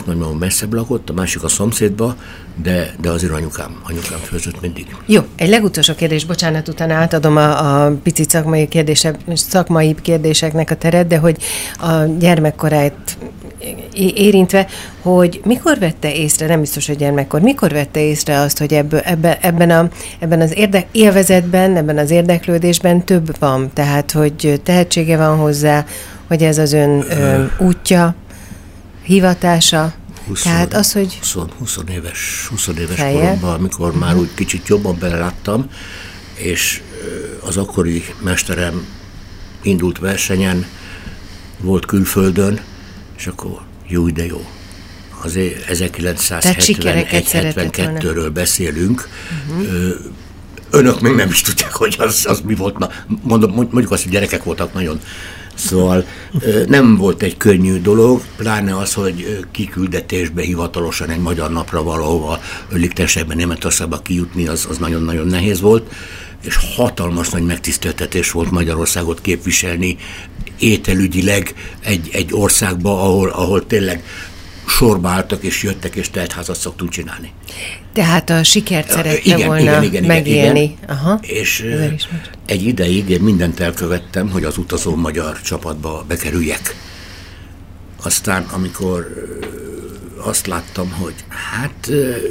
egyik nagymamám messzebb lakott, a másik a szomszédba, de azért anyukám főzött mindig. Jó, egy legutolsó kérdés, bocsánat, utána átadom a picit szakmai kérdéseknek a teret, de hogy a gyermekkorát érintve, hogy mikor vette észre, nem biztos, hogy gyermekkor, mikor vette észre azt, hogy ebben az élvezetben, ebben az érdeklődésben több van, tehát, hogy tehetsége van hozzá, hogy ez az ön útja, hivatása, tehát az, hogy... 20 éves koromban, amikor már úgy kicsit jobban beleláttam, és az akkori mesterem indult versenyen, volt külföldön, és akkor jó, de jó. Azért 1971-72-ről beszélünk. Önök még nem is tudják, hogy az mi volt. Na, mondjuk azt, hogy gyerekek voltak nagyon. Szóval nem volt egy könnyű dolog, pláne az, hogy kiküldetésbe hivatalosan egy magyar napra valahova Liechtensteinben, Németországba kijutni, az nagyon-nagyon nehéz volt, és hatalmas nagy megtiszteltetés volt Magyarországot képviselni ételügyileg egy országba, ahol tényleg sorba álltak és jöttek, és teltházat szoktunk csinálni. Tehát a sikert szerette volna megélni. Igen. Aha. És egy ideig én mindent elkövettem, hogy az utazó magyar csapatba bekerüljek. Aztán, amikor azt láttam, hogy hát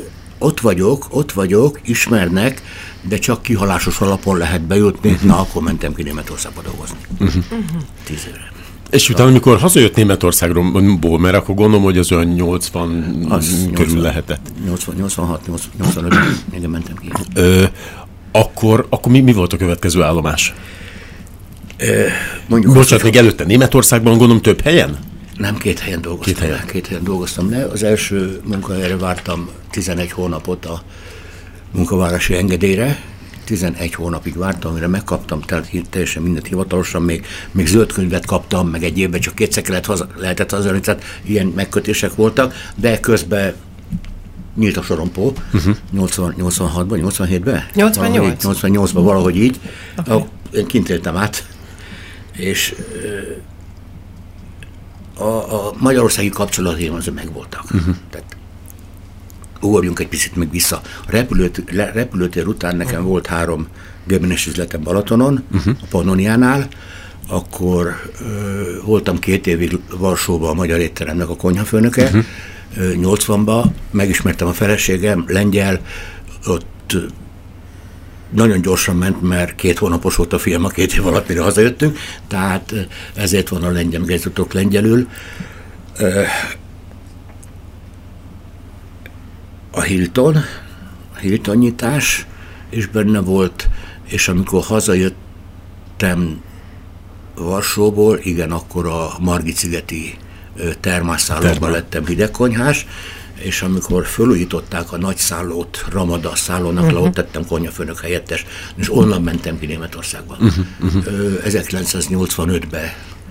ott vagyok, ismernek, de csak kihalásos alapon lehet bejutni, na akkor mentem ki Németországba dolgozni. 10 évre. És utána, amikor hazajött Németországból, mert akkor gondolom, hogy az olyan 80 körül lehetett. 86, igen, mentem ki. Akkor mi volt a következő állomás? Bocsánat, még előtte Németországban, gondolom, több helyen? Nem, 2 helyen dolgoztam. Két helyen dolgoztam le. Az első munkahelyre vártam 11 hónapot a munkavárosi engedélyre. 11 hónapig vártam, amire megkaptam, tehát teljesen mindent hivatalosan, még zöld könyvet kaptam, meg egy évben csak 2-szer lehetett hazajönni, tehát ilyen megkötések voltak, de közben nyílt a sorompó, 86-ban, 87-ben? 88-ban, valahogy így. Okay. Én kint éltem át, és a magyarországi kapcsolataim azért megvoltak. Tehát ugorjunk egy picit meg vissza. A repülőtér után nekem volt 3 göbbenes üzletem Balatonon, a Pannoniánál, akkor voltam 2 évig Varsóban a magyar étteremnek a konyhafőnöke, 80-ban megismertem a feleségem, lengyel, ott nagyon gyorsan ment, mert 2 hónapos volt a film, a 2 év alatt, mire hazajöttünk, tehát ezért van a lengyel, meg ezért tudok lengyelül. A Hilton nyitás is benne volt, és amikor hazajöttem Varsóból, igen, akkor a Margit-szigeti termászszállóban lettem hidegkonyhás, és amikor fölújították a nagy szállót, Ramada szállónak, ott tettem konyhafőnök helyettes, és onnan mentem ki Németországba. 1985-ben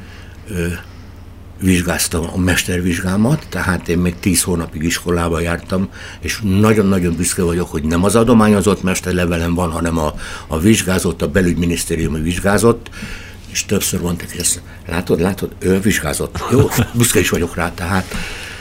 vizsgáztam a mestervizsgámat, tehát én még 10 hónapig iskolába jártam, és nagyon-nagyon büszke vagyok, hogy nem az adományozott mesterlevelem van, hanem a vizsgázott, a belügyminisztériumi vizsgázott, és többször mondták, hogy ezt látod, ő vizsgázott. Jó, büszke is vagyok rá, tehát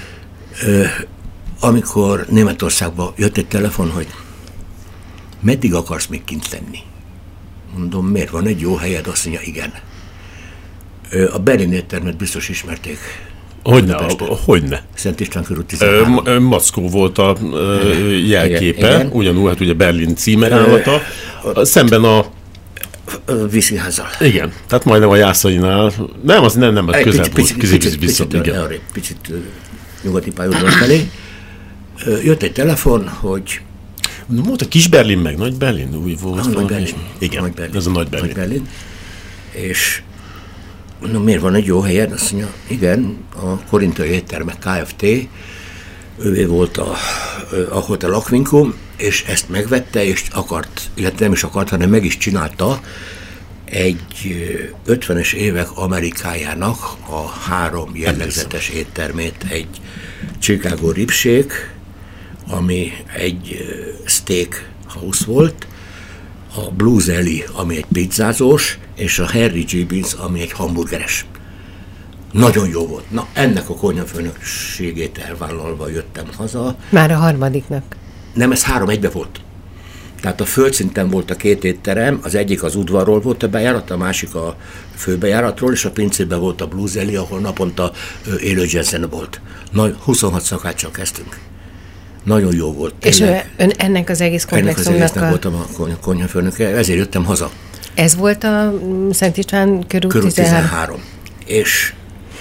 amikor Németországba jött egy telefon, hogy meddig akarsz még kint lenni? Mondom, miért, van egy jó helyed? Azt mondja, igen. A Berlin éttermet biztos ismerték. Hogyne. Szent István körül 13. Mackó volt a jelképe, igen. Ugyanúgy, hát ugye Berlin címerállata, szemben a vízszínházzal. Igen, tehát majdnem a Jászainál. Nem, az közel volt. Picit nyugati pályaudvar felé. Jött egy telefon, hogy... Volt a Kis Berlin, meg Nagy Berlin? Új volt. Nagy Berlin. Igen, Nagy Berlin. Ez a Nagy Berlin. És mondom, miért van egy jó helyed? Azt mondja, igen, a Korintai Éttermek Kft. Ővé volt a Hotel Aquincum, és ezt megvette, és akart, illetve nem is akart, hanem meg is csinálta egy 50-es évek Amerikájának a 3 jellegzetes éttermét, egy Chicago Ribshake, ami egy steak house volt, a Blues Alley, ami egy pizzázós, és a Harry Gibbons, ami egy hamburgeres. Nagyon jó volt. Na, ennek a konyhafőnökségét elvállalva jöttem haza. Már a harmadiknak? Nem, ez 3-1-be volt. Tehát a földszinten volt a 2 étterem, az egyik az udvarról volt a bejárat, a másik a főbejáratról, és a pincében volt a Blues Alley, ahol naponta élő jazzen volt. 26 szakáccsal kezdtünk. Nagyon jó volt. Tényleg. És ön ennek az egész komplexumnak ennek az egésznek voltam a konyhafőnöke, ezért jöttem haza. Ez volt a Szent István körül 13. És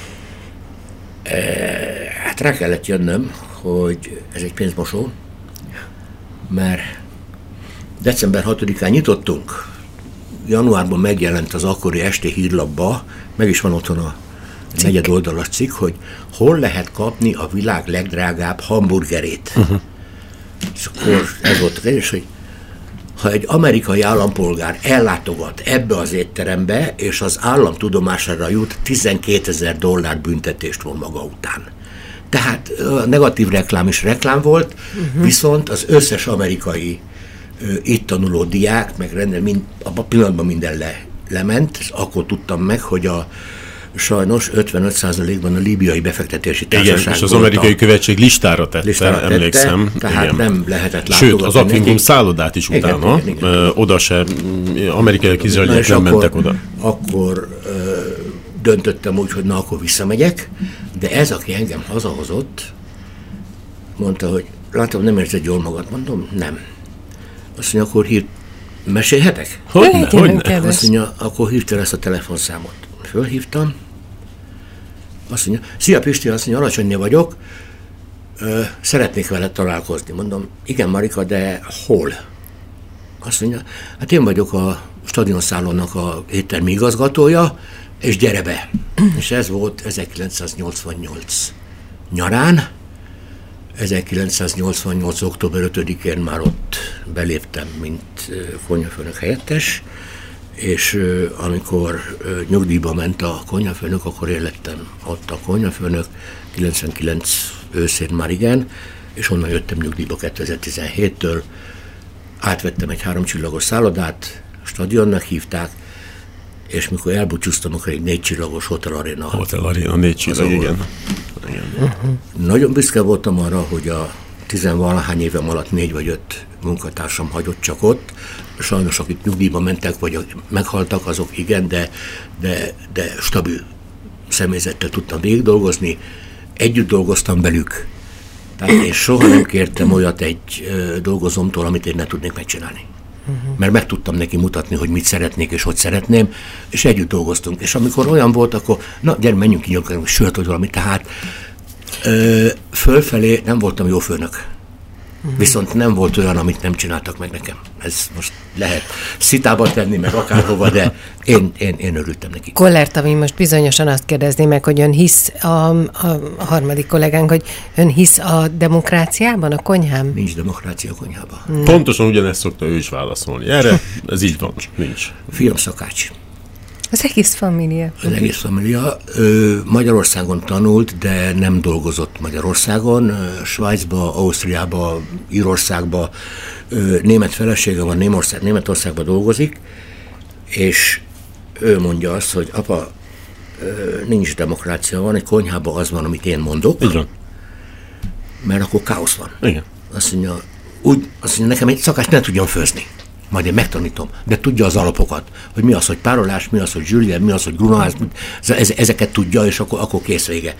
hát rá kellett jönnöm, hogy ez egy pénzmosó, mert december 6-án nyitottunk, januárban megjelent az akkori esti hírlapba, meg is van otthon a 4. oldalas cikk, hogy hol lehet kapni a világ legdrágább hamburgerét. És akkor ez volt az egyes, hogy ha egy amerikai állampolgár ellátogat ebbe az étterembe, és az állam tudomására jut, $12,000 büntetést von maga után. Tehát a negatív reklám is reklám volt, viszont az összes amerikai itt tanuló diák, meg abban a pillanatban minden lement, akkor tudtam meg, hogy sajnos 55%-ban a líbiai befektetési társaság. Igen, és az amerikai követség listára tette, emlékszem. Tehát igen. Nem lehetett látogatni. Sőt, az Aquingum szállodát is utána, igen. Oda se, amerikai izraeliek nem mentek oda. Akkor döntöttem úgy, hogy akkor visszamegyek, de ez, aki engem hazahozott, mondta, hogy látom, nem érzed jól magad, mondom, nem. Azt mondja, akkor mesélhetek? Hogyne. Azt mondja, akkor hívd el ezt a telefonszámot. Fölhívtam, azt mondja, szia Pisti, azt mondja, Alacsonyi vagyok, szeretnék veled találkozni. Mondom, igen Marika, de hol? Azt mondja, hát én vagyok a stadionszállónak a éttermi igazgatója, és gyere be. És ez volt 1988 nyarán, 1988. október 5-én már ott beléptem, mint konyhafőnök helyettes, és amikor nyugdíjba ment a konyhafőnök, akkor én lettem ott a konyhafőnök, 99 őszén már igen, és onnan jöttem nyugdíjba 2017-től, átvettem egy 3 csillagos szállodát, stadionnak hívták, és mikor elbúcsúztam, akkor egy 4 csillagos Hotel Arena 4 csillag, igen. Nagyon büszke voltam arra, hogy a 10-valahány évem alatt 4 vagy 5 munkatársam hagyott csak ott. Sajnos, akik nyugdíjba mentek, vagy meghaltak, azok igen, de stabil személyzettel tudtam végig dolgozni. Együtt dolgoztam velük. Tehát én soha nem kértem olyat egy dolgozómtól, amit én ne tudnék megcsinálni. Mert meg tudtam neki mutatni, hogy mit szeretnék és hogy szeretném, és együtt dolgoztunk. És amikor olyan volt, akkor na, gyere, menjünk ki, nyugodjunk, sört vagy valami. Tehát fölfelé nem voltam jó főnök. Viszont nem volt olyan, amit nem csináltak meg nekem. Ez most lehet szitába tenni, meg akárhova, de én örültem neki. Kollár Tavi most bizonyosan azt kérdezni meg, hogy ön hisz, a harmadik kollégánk, hogy ön hisz a demokráciában, a konyhán? Nincs demokrácia a konyhában. Pontosan ugyanezt szokta ő is válaszolni. Erre ez így van, nincs. Fiam szakács. Az egész família. Az egész família. Magyarországon tanult, de nem dolgozott Magyarországon. Svájcba, Ausztriába, Írországba. Német felesége van, Németországban dolgozik, és ő mondja azt, hogy apa, nincs demokrácia, van egy konyhában az van, amit én mondok. Igen. Mert akkor káosz van. Igen. Azt mondja, nekem egy szakács ne tudjon főzni. Majd én megtanítom, de tudja az alapokat, hogy mi az, hogy párolás, mi az, hogy zsüljen, mi az, hogy grunoház, ezeket tudja, és akkor kész vége.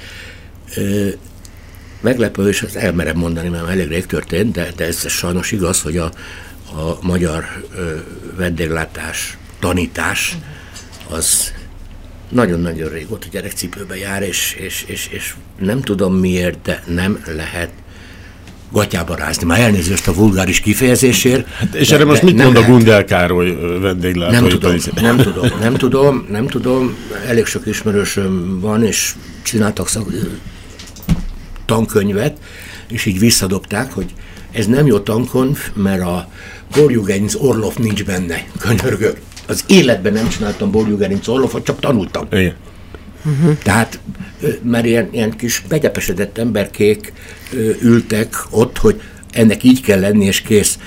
Meglepő, és ezt elmerem mondani, mert elég rég történt, de ez sajnos igaz, hogy a magyar vendéglátás, tanítás, az nagyon-nagyon régóta gyerekcipőbe jár, és nem tudom miért, de nem lehet gatyába rázni. Már elnézést a vulgáris kifejezésért. Hát, és erre most mit mond a Gundel Károly vendéglátói? Nem tudom. Elég sok ismerősöm van, és csináltak tankönyvet, és így visszadobták, hogy ez nem jó tankönyv, mert a Borjugerinc Orlov nincs benne. Könyörgök. Az életben nem csináltam Borjugerinc Orlovot, csak tanultam. Igen. Tehát, mert ilyen kis begyepesedett emberkék ültek ott, hogy ennek így kell lenni, és kész.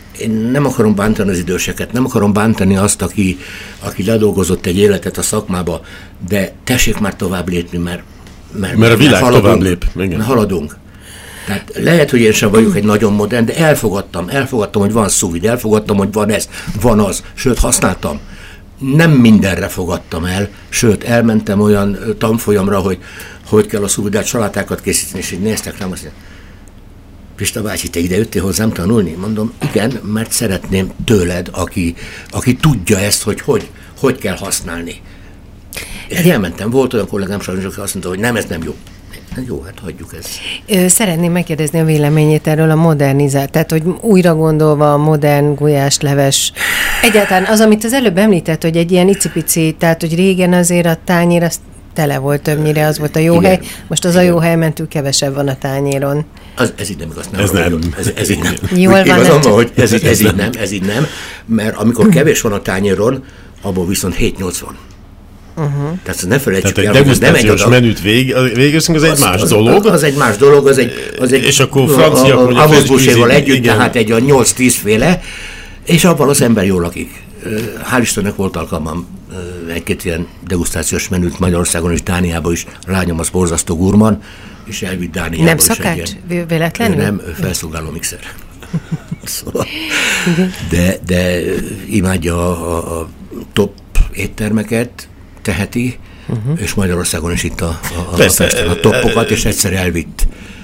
én nem akarom bántani az időseket, nem akarom bántani azt, aki ledolgozott egy életet a szakmába, de tessék már tovább lépni, mert a világ tovább lép. Mert haladunk. Tehát lehet, hogy én sem vagyok egy nagyon modern, de elfogadtam, hogy van sous-vide, elfogadtam, hogy van ez, van az, sőt használtam. Nem mindenre fogadtam el, sőt elmentem olyan tanfolyamra, hogy kell a sous-vide salátákat készíteni, és így néztek rám, azt mondja, Pista bácsi, te ide jöttél hozzám tanulni? Mondom, igen, mert szeretném tőled, aki tudja ezt, hogy kell használni. És elmentem, volt olyan kollégám sajnos, aki azt mondta, hogy nem, ez nem jó. Jó, hát hagyjuk ezt. Szeretném megkérdezni a véleményét erről a modernizált, tehát hogy újra gondolva a modern gulyásleves. Egyáltalán az, amit az előbb említett, hogy egy ilyen icipici, tehát hogy régen azért a tányér az tele volt többnyire, az volt a jó hely, most az a jó hely mentül kevesebb van a tányéron. Ez így nem igaz. Ez így nem. Jól van. Igazam, hogy ez így nem, mert amikor kevés van a tányéron, abból viszont 7-8 van. Tehát ne felejtsük el, hogy nem egy oda. Menüt végezünk, az egy más dolog. Az egy más dolog, az egy és akkor francia avozbúséval együtt, tehát egy 8-10 féle, és abban az ember jól lakik. Hál' Istennek volt alkalmam egy-két ilyen degustációs menüt Magyarországon és Dániában is. Lányom az borzasztó gurman, és elvitt Dániába. Nem szakács? Véletlenül? Nem, felszolgáló mixer. Szóval, de imádja a top éttermeket, teheti, és Magyarországon is itt a toppokat, és egyszer elvitt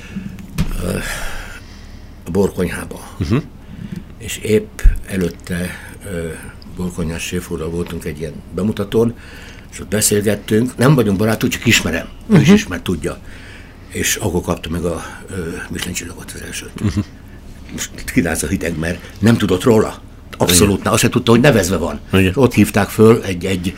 a borkonyhába. És épp előtte borkonyhás séfúrral voltunk egy ilyen bemutatón, és ott beszélgettünk, nem vagyunk barátok, csak ismerem, ő is ismer, tudja. És akkor kapta meg a Michelin csillagot az elsőt. Most kiráz a hideg, mert nem tudott róla. Abszolút, azt se tudta, hogy nevezve van. Ott hívták föl, egy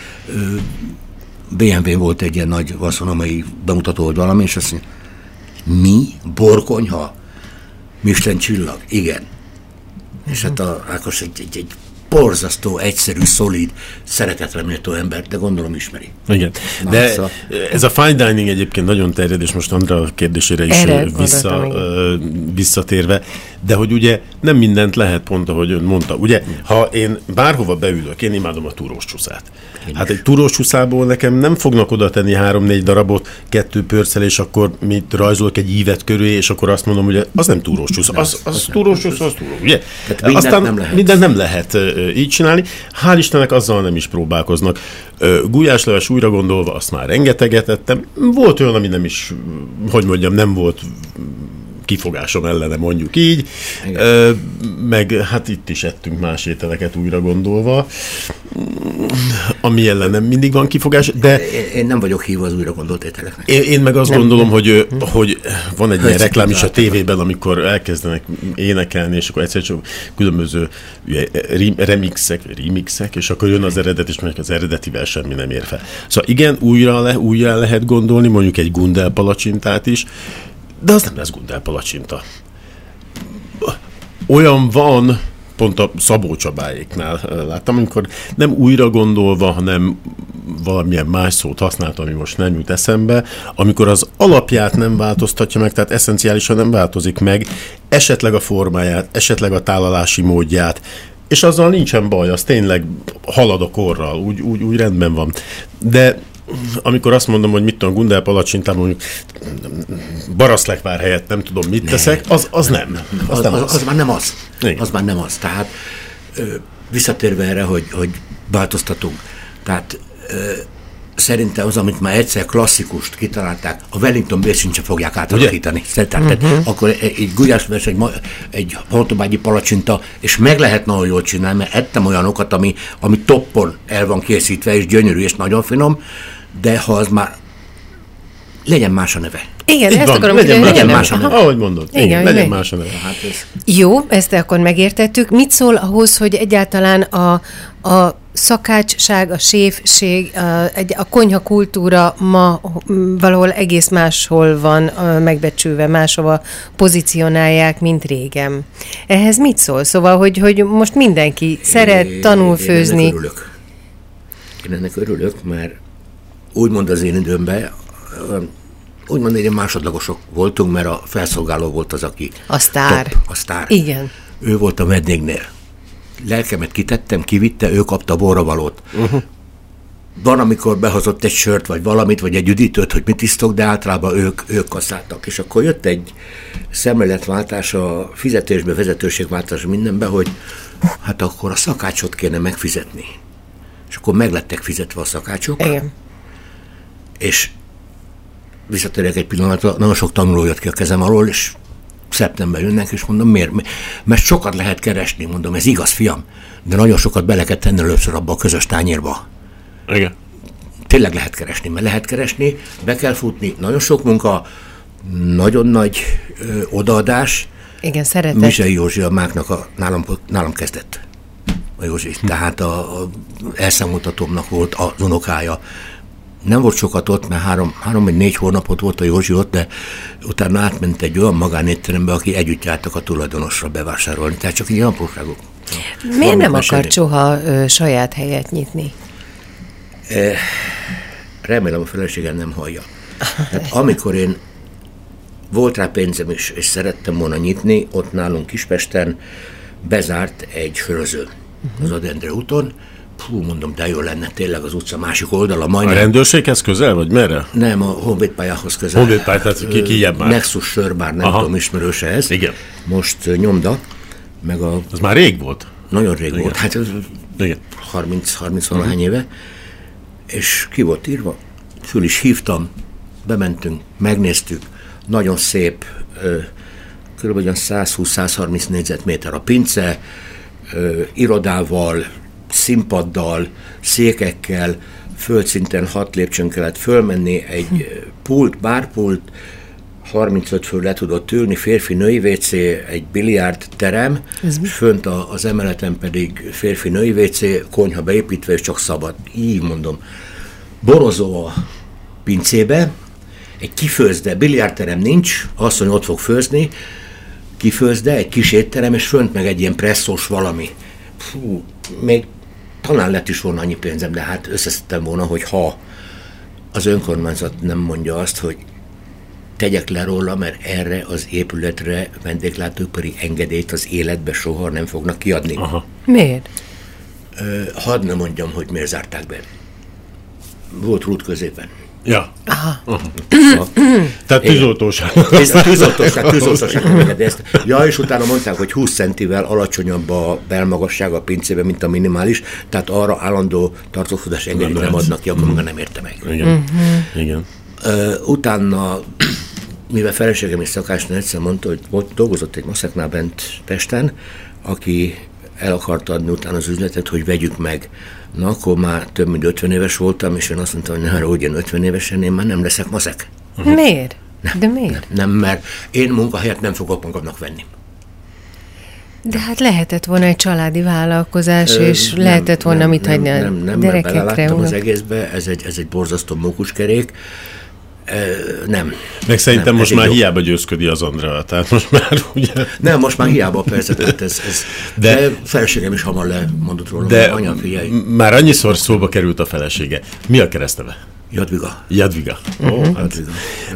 BMW volt egy ilyen nagy vaszonomai bemutató, vagy valami, és azt mondja, mi? Borkonyha? Michelin csillag? Igen. És hát Ákos egy borzasztó, egyszerű, szolid, szeretetre méltó ember, de gondolom ismeri. Igen. De ez a fine dining egyébként nagyon terjed, és most Andrea kérdésére is visszatérve, de hogy ugye nem mindent lehet, pont ahogy ön mondta. Ugye, ha én bárhova beülök, én imádom a túrós csúszát. Hát egy túrós csúszából nekem nem fognak oda tenni 3-4 darabot, 2 pörccel, és akkor mit rajzolok egy ívet köré, és akkor azt mondom, hogy az nem túrós csúsz. Az túrós csúsz, az túrós, ugye? Aztán mindent nem lehet így csinálni. Hál' Istennek azzal nem is próbálkoznak. Gulyásleves újra gondolva, azt már rengeteget ettem. Volt olyan, ami nem is, hogy mondjam, nem volt kifogásom ellene, mondjuk így. Meg hát itt is ettünk más ételeket újra gondolva, ami ellen nem mindig van kifogás, de... Én nem vagyok hívva az újra gondolt ételeknek. Én meg azt gondolom, hogy van egy ilyen reklám is a tévében, amikor elkezdenek énekelni, és akkor egyszer csak különböző remixek, és akkor jön az eredet, és mondjuk az eredetivel semmi nem ér fel. Szóval igen, újra lehet gondolni, mondjuk egy Gundel palacsintát is, de az nem lesz Gundel palacsinta. Olyan van, pont a Szabó Csabáéknál láttam, amikor nem újra gondolva, hanem valamilyen más szót használtam, ami most nem jut eszembe, amikor az alapját nem változtatja meg, tehát eszenciálisan nem változik meg, esetleg a formáját, esetleg a tálalási módját, és azzal nincsen baj, az tényleg halad a korral, úgy rendben van. De amikor azt mondom, hogy mit tudom, Gundel palacsintában mondjuk baraszlekvár helyett nem tudom mit teszek, az nem. Az már nem az. Igen. Az már nem az. Tehát visszatérve erre, hogy változtatunk. Tehát szerintem az, amit már egyszer klasszikust kitalálták, a Wellington bérsincse fogják átalakítani. Tehát akkor egy gulyásleves, egy hortobágyi palacsinta, és meg lehet nagyon jól csinálni, mert ettem olyanokat, ami toppon el van készítve, és gyönyörű, és nagyon finom, de ha az már legyen más a neve. Igen, ezt akarom, legyen más a neve. Ahogy mondod, igen, legyen más a neve. Hát jó, ezt akkor megértettük. Mit szól ahhoz, hogy egyáltalán a szakácsság, a séfség, a konyha kultúra ma valahol egész máshol van megbecsülve, máshova pozícionálják, mint régen. Ehhez mit szól? Szóval, hogy most mindenki szeret, tanul főzni. Én ennek örülök, mert úgymond az én időmben, úgymond egy másodlagosok voltunk, mert a felszolgáló volt az, aki a sztár. top, a sztár. Igen. Ő volt a vendégnél. lelkemet kitettem, kivitte, ő kapta borravalót. Van, amikor behozott egy sört, vagy valamit, vagy egy üdítőt, hogy mit isztok, de általában ők kasszáltak. És akkor jött egy szemléletváltás, a fizetésbe, vezetőségváltás mindenbe, hogy hát akkor a szakácsot kéne megfizetni. És akkor meglettek fizetve a szakácsok. Igen. És visszatérjek egy pillanatra, nagyon sok tanuló jött ki a kezem alól, és szeptember jönnek, és mondom, miért? Mert sokat lehet keresni, mondom, ez igaz, fiam, de nagyon sokat bele kell tenni először abba a közös tányérba. Igen. Tényleg lehet keresni, mert lehet keresni, be kell futni, nagyon sok munka, nagyon nagy odaadás. Igen, szeretett. Mizsei Józsi a Máknak nálam kezdett. A Józsi. Tehát a elszámoltatómnak volt az unokája. Nem volt sokat ott, mert 3 vagy 4 hónapot volt a Józsi ott, de utána átment egy olyan magánétterembe, aki együtt jártak a tulajdonosra bevásárolni. Tehát csak ilyen apróságok. Miért nem akart soha saját helyet nyitni? Remélem a feleségem nem hallja. Tehát amikor én volt rá pénzem is, és szerettem volna nyitni, ott nálunk Kispesten bezárt egy söröző az Ade-Endre úton. Hú, mondom, de jó lenne tényleg az utca másik oldala. Majdnem. A rendőrséghez közel, vagy merre? Nem, a Honvédpályához közel. Honvédpály, tehát kijebb már. Nexus sörbár, nem tudom, ismerőse ez. Igen. Most nyomda, meg a... Az már rég volt. Nagyon rég volt, hát Igen. 30 valahány éve. És ki volt írva? Föl is hívtam, bementünk, megnéztük, nagyon szép, kb. 120-130 négyzetméter a pince, irodával, színpaddal, székekkel, földszinten 6 lépcsőn kellett fölmenni, egy pult, bárpult, 35 fő le tudott ülni, férfi-női WC, egy biliárd terem, fönt az emeleten pedig férfi-női WC, konyha beépítve, és csak szabad. Így mondom. Borozó a pincébe, egy kifőzde, biliárdterem nincs, asszony ott fog főzni, kifőzde, egy kis étterem, és fönt meg egy ilyen presszós valami. Fú, még talán lett is volna annyi pénzem, de hát összeszedtem volna, hogy ha az önkormányzat nem mondja azt, hogy tegyek le róla, mert erre az épületre vendéglátóipari engedélyt az életbe soha nem fognak kiadni. Aha. Miért? Hadd ne mondjam, hogy miért zárták be. Volt rút középen. Ja. Aha. Tehát tűzoltóság. Tűzoltóság engedélyezt. Ja, és utána mondták, hogy 20 centivel alacsonyabb a belmagasság a pincében, mint a minimális, tehát arra állandó tartózkodás engedélyt nem adnak ki, akkor nem érte meg. Igen. Igen. Utána, mivel feleségem és szakácsnő egyszer mondta, hogy dolgozott egy maszeknál bent Pesten, aki el akarta adni utána az üzletet, hogy vegyük meg. Na, akkor már több mint 50 éves voltam, és én azt mondtam, hogy ne ugyan 50 évesen, én már nem leszek maszek. Miért? De miért? Nem, mert én munkahelyet nem fogok magamnak venni. De hát lehetett volna egy családi vállalkozás, és lehetett volna mit hagyni a nem, gyerekekre. beleláttam az egészbe, ez egy borzasztó mókuskerék. Nem. Meg szerintem nem, most már jó. hiába győzködi az Andrea, tehát most már ugye... Nem, most már hiába persze, ez de feleségem is hamar lemondott róla, de anya, figyelj. Már annyiszor szóba került a felesége. Mi a keresztneve? Jadviga. Jadviga. Jadviga.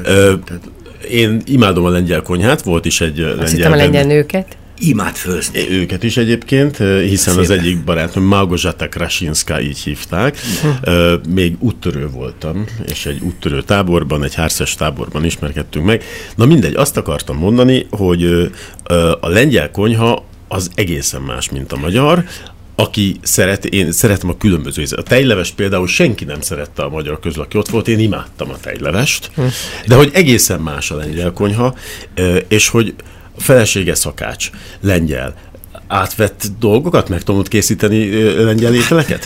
Én imádom a lengyel konyhát, volt is egy lengyel... Azt hittem a lengyel nőket. Imád főzni. Őket is egyébként, hiszen az egyik barátom, Małgorzata Krasinska, így hívták. Még úttörő voltam, és egy úttörő táborban, egy harcos táborban ismerkedtünk meg. Na mindegy, azt akartam mondani, hogy a lengyel konyha az egészen más, mint a magyar. Aki én szeretem a különböző ízet. A tejleves például senki nem szerette a magyar közül, aki ott volt, én imádtam a tejlevest, de hogy egészen más a lengyel konyha, és hogy a felesége szakács, lengyel, átvett dolgokat, meg tudod készíteni lengyel ételeket?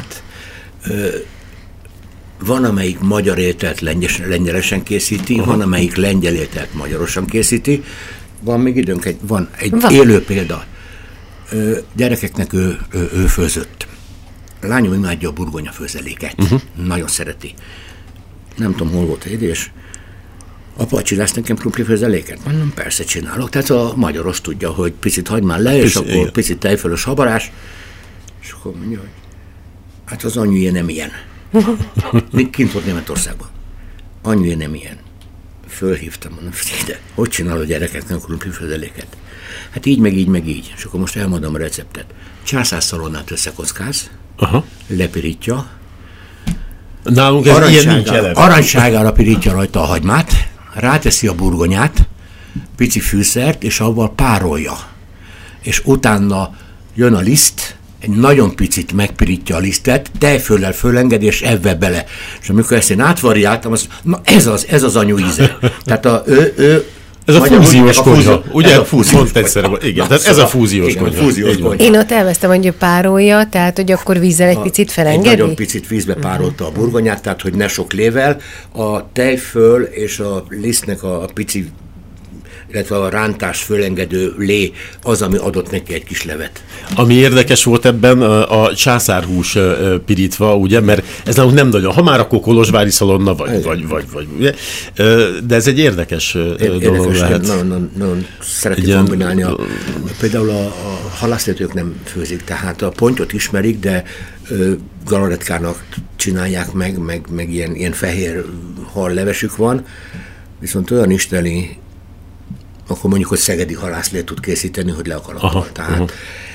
Van, amelyik magyar ételt lengyelesen készíti, van, amelyik lengyel ételt magyarosan készíti. Van még időnk, van egy élő példa. Gyerekeknek ő főzött. Lányom imádja a burgonya főzeléket. Nagyon szereti. Nem tudom, hol volt a édés. Apa, csinálsz nekem krumpli főzeléket? Mondom, persze csinálok. Tehát a magyaros tudja, hogy picit hagymán le, és akkor picit tejfölös habarás. És akkor mondja, hogy hát az anyujé nem ilyen. Kint volt Németországban. Anyujé nem ilyen. fölhívtam, mondom, de hogy csinálod a gyerekeknek a krumplifőzeléket? Hát így, meg így, meg így. És akkor most elmondom a receptet. Császárszalonnát összekockáz, lepirítja, nálunk ez ilyen nincs eleve. Aranyságára pirítja rajta a hagymát, ráteszi a burgonyát, pici fűszert, és avval párolja. És utána jön a liszt, egy nagyon picit megpirítja a lisztet, tejföllel fölengedi, és ebbe bele. És amikor ezt én átvariáltam, azt na ez az anyu íze. Tehát ez a fúziós konyha, ugye? Ez a fúziós konyha. Igen, tehát ez a fúziós konyha. Én ott elvesztem, hogy párolja, tehát hogy akkor vízzel egy picit felengedi? Egy nagyon picit vízbe párolta a burgonyát, tehát hogy ne sok lével. A tejföl és a lisztnek a pici, illetve a rántás fölengedő lé az, ami adott neki egy kis levet. Ami érdekes volt ebben a császárhús pirítva, ugye, mert ez nálunk nem nagyon, ha már akkor kolozsvári szalonna, vagy ugye, de ez egy érdekes dolog lehet. Nagyon szeretik kombinálni. Például a halászlétők nem főzik, tehát a pontyot ismerik, de galaretkának csinálják meg ilyen fehér hallevesük van, viszont olyan isteni, akkor mondjuk, hogy szegedi halászlét tud készíteni, hogy le a kalappal. Tehát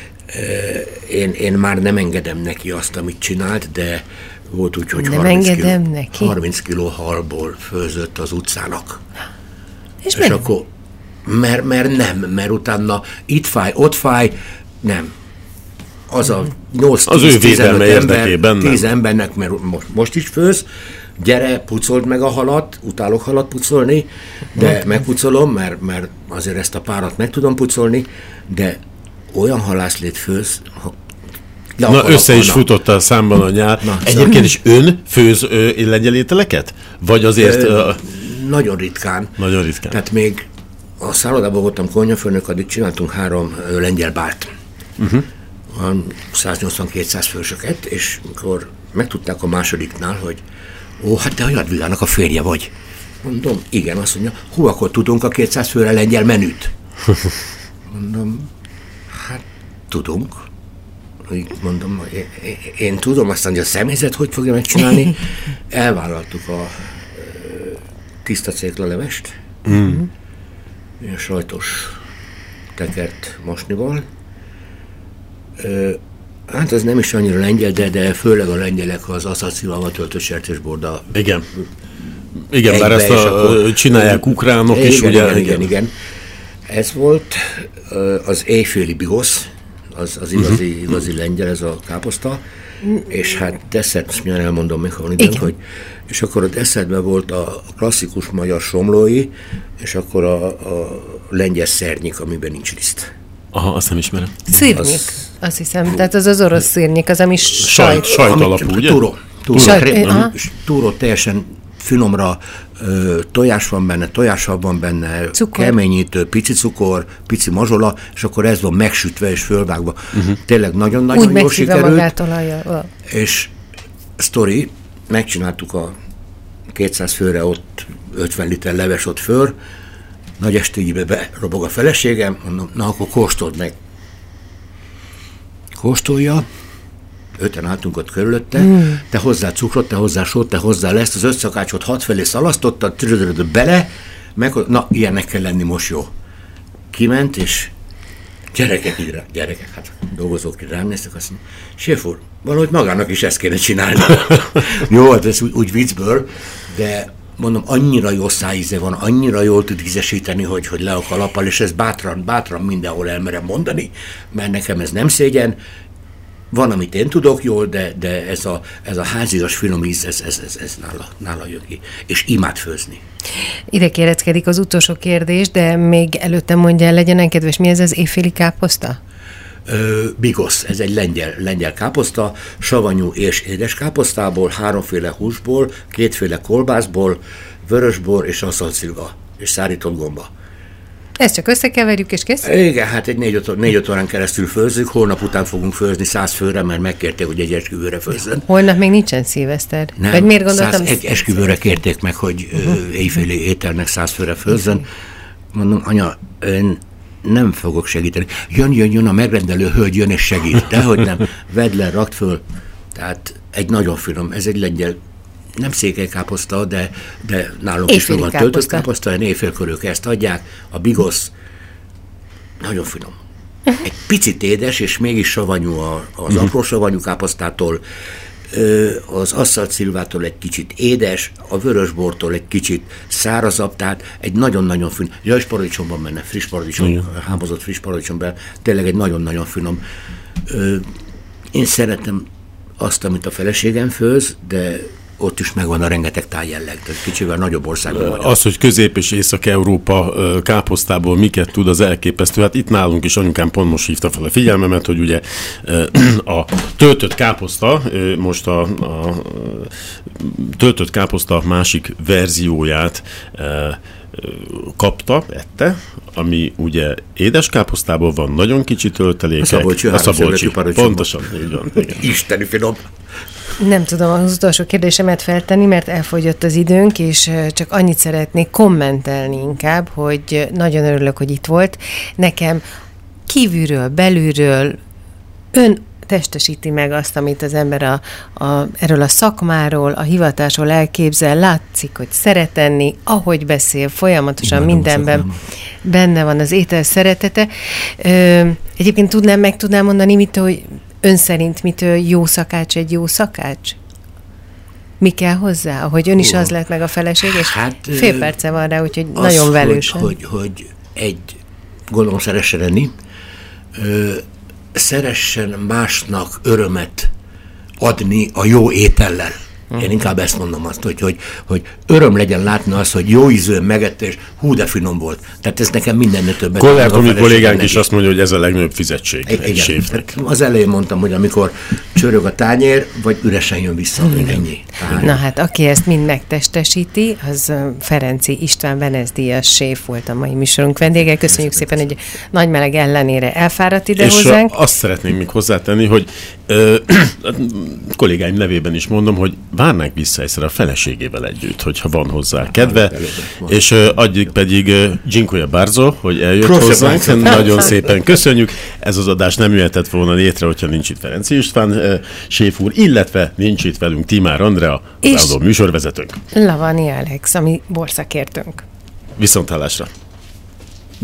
én már nem engedem neki azt, amit csinált, de volt úgy, hogy 30 kiló halból főzött az utcának. És akkor, mert utána itt fáj, ott fáj, nem. Az a 8-10 embernek, mert most is főz, gyere, pucold meg a halat, utálok halat pucolni, de megpucolom, mert azért ezt a párat meg tudom pucolni, de olyan halászlét főz, össze is futotta a számban a nyár. Egyébként is ön főz lengyel-ételeket? Vagy azért... Nagyon ritkán. Nagyon ritkán. Tehát még a szállodában voltam konyhafőnök, addig csináltunk 3 lengyel bárt. 180-200 fősöket, és amikor megtudták a másodiknál, hogy hát te a Jadvigának a férje vagy. Mondom, igen, azt mondja, hú, akkor tudunk a 200 főre lengyel menüt. Mondom, hát tudunk. Mondom, én tudom, aztán, hogy a személyzet hogy fogja megcsinálni. Elvállaltuk a tiszta céklalevest, a sajtos tekert mosnival. Hát ez nem is annyira lengyel, de főleg a lengyelek az aszalszilával töltött sertésborda. Igen, bár ezt csinálják ukránok is, ugye? Igen. Ez volt az éjféli bigosz, az igazi lengyel, ez a káposzta, és hát desszert, most milyen elmondom még, hogy és akkor a desszertben volt a klasszikus magyar somlói, és akkor a lengyel szernyik, amiben nincs liszt. Aha, azt nem ismerem. Szirnyik, azt hiszem. Tehát az orosz szirnyik, az, ami sajt alapú, ugye? Túró teljesen finomra, tojás van benne, tojássav van benne, cukor. Keményítő, pici cukor, pici mazsola, és akkor ez van megsütve és fölvágva. Tényleg nagyon-nagyon jól sikerült. És sztori, megcsináltuk a 200 főre ott 50 liter leves ott föl, nagy estélybe berobog a feleségem, mondom, na akkor kóstold meg. Kóstolja, 5-en álltunk ott körülötte, te hozzá cukrot, te hozzá sót, te hozzá lesz, az 5 szakácsot 6 felé szalasztotta, bele, na, ilyennek kell lenni most, jó. Kiment, és gyerekek, hát dolgozók rám néztek, azt mondja, séf úr, valahogy magának is ezt kéne csinálni. Jó, hát ez úgy viccből, de mondom, annyira jó szájíze van, annyira jól tud ízesíteni, hogy le a kalappal, és ez bátran mindenhol elmerem mondani, mert nekem ez nem szégyen. Van, amit én tudok jól, de ez a házias finom íz, ez nála jön ki. És imád főzni. Ide kéreckedik az utolsó kérdés, de még előtte mondja el, legyen kedves, mi ez az éjféli káposzta? Bigosz, ez egy lengyel káposzta, savanyú és édes káposztából, 3 féle húsból, 2 féle kolbászból, vörösbor és aszalszilva, és szárított gomba. Ezt csak összekeverjük, és kész? Igen, hát egy 4-5 órán keresztül főzzük, holnap után fogunk főzni 100 főre, mert megkérték, hogy egy esküvőre főzzön. Holnap még nincsen szilveszter? Nem, vagy miért gondoltam? Egy esküvőre kérték meg, hogy éjféli ételnek 100 főre főzzön. Mondom, anya, ön nem fogok segíteni. Jön, a megrendelő hölgy jön és segít. Dehogy nem. Vedd le, rakd föl. Tehát egy nagyon finom, ez egy lengyel nem székelykáposzta, de nálunk is van töltött káposzta, éjfél körül ezt adják. A bigosz nagyon finom. Egy picit édes, és mégis savanyú az apró savanyú káposztától, az asszalt-szilvától egy kicsit édes, a vörösbortól egy kicsit szárazabb, tehát egy nagyon-nagyon finom, és paradicsomban benne, friss paradicsom, hámozott friss paradicsomban, tényleg egy nagyon-nagyon finom. Én szeretem azt, amit a feleségem főz, de ott is megvan a rengeteg tájjelleg, tehát kicsivel nagyobb országban vagyok. Az, hogy Közép- és Észak-Európa káposztából miket tud, az elképesztő. Hát itt nálunk is anyukám pont most hívta fel a figyelmemet, hogy ugye a töltött káposzta, most a töltött káposzta másik verzióját kapta, ette, ami ugye édeskáposztából van, nagyon kicsi töltelékek. A Szabolcsi. Pontosan, így van. Isteni finom. Nem tudom az utolsó kérdésemet feltenni, mert elfogyott az időnk, és csak annyit szeretnék kommentelni inkább, hogy nagyon örülök, hogy itt volt. Nekem kívülről, belülről ön testesíti meg azt, amit az ember erről a szakmáról, a hivatásról elképzel, látszik, hogy szeret enni, ahogy beszél, folyamatosan mindenben benne van az étel szeretete. Egyébként meg tudnám mondani, hogy ön szerint mitől jó szakács egy jó szakács? Mi kell hozzá? Ahogy ön is az lett meg a feleség, és fél perce van rá, úgyhogy nagyon velősen. Hogy gondolom szeressen enni, szeressen másnak örömet adni a jó étellel. Én inkább ezt mondom azt, hogy öröm legyen látni azt, hogy jó ízűen megette, és hú, de finom volt. Tehát ez nekem mindennél többet. Kollégánk is azt mondja, hogy ez a legnagyobb fizetség egy séfnek. Az elején mondtam, hogy amikor csörög a tányér, vagy üresen jön vissza, ennyi. Na hát, aki ezt mind megtestesíti, az Ferenczy István Benesz-díjas séf volt a mai műsorunk vendége. Köszönjük szépen, hogy nagy meleg ellenére elfáradt ide hozzánk. És azt szeretnénk még hozzátenni, hogy kollégáim nevében is mondom, hogy várnánk vissza egyszer a feleségével együtt, hogyha van hozzá kedve, és adjuk pedig Dziękuję bardzo, hogy eljött hozzánk. Nagyon szépen köszönjük. Ez az adás nem jöhetett volna létre, hogyha nincs itt Ferenczy István séf úr, illetve nincs itt velünk Timár Andrea, az állandó műsorvezetőnk. Lavani Alex, ami borszakértőnk. Viszonthallásra.